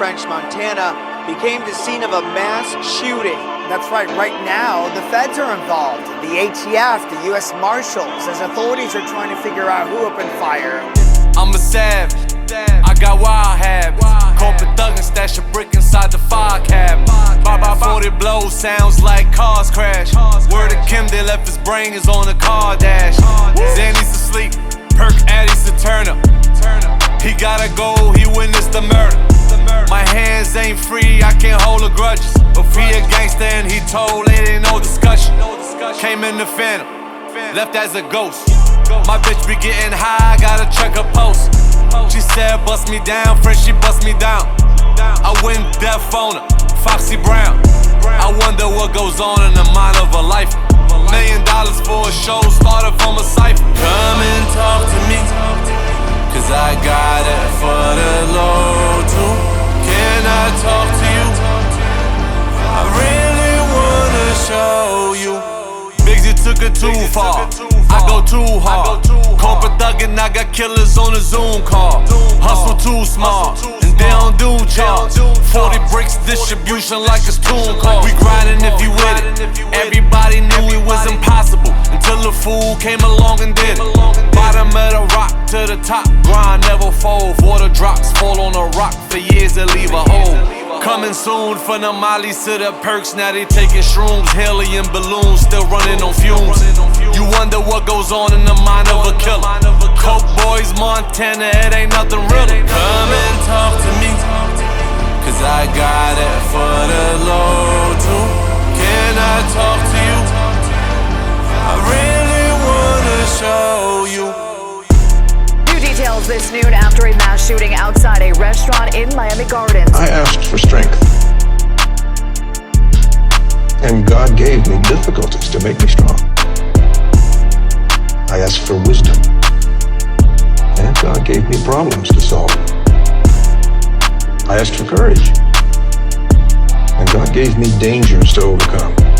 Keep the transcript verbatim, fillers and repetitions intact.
French Montana became the scene of a mass shooting. That's right. Right now, the feds are involved. The A T F, the U S Marshals, as authorities are trying to figure out who opened fire. I'm a savage. I got wild habits. Corporate thug and stash a brick inside the file cabinet. By by forty blows sounds like cars crash. Word to Kim, they left his brain is on the car dash. Zanny's asleep, perk Addie's to turn up. He gotta go, he witnessed the murder. My hands ain't free, I can't hold a grudges. If he a gangster and he told, it ain't no discussion. Came in the phantom, left as a ghost. My bitch be getting high, gotta check her post. She said bust me down, friend, she bust me down. I went deaf on her, Foxy Brown. I wonder what goes on in the mind of a life. Million dollars for a show started from a cipher. Come and talk to me, cause I got it for the low too. Can I talk to you? I really wanna show you. Bigsy took it too far, I go too hard. Corporate thuggin', I got killers on a Zoom call. Hustle too small, and they don't do charge. Forty bricks distribution like a tune call. We grindin' if you with it. Everybody knew it was impossible until the fool came along and did it. Bottom of the rock to the top, grind never fold. Water drops fall on a rock for years to leave a hole. Coming soon from the mollies to the perks, now they taking shrooms. Helium balloons, still running on fumes. You wonder what goes on in the mind of a killer. Coke boys, Montana, it ain't nothing real. Come and talk to me, cause I got it for the low too. Can I talk to you? I really wanna show you. Details this noon after a mass shooting outside a restaurant in Miami Gardens. I asked for strength, and God gave me difficulties to make me strong. I asked for wisdom, and God gave me problems to solve. I asked for courage, and God gave me dangers to overcome.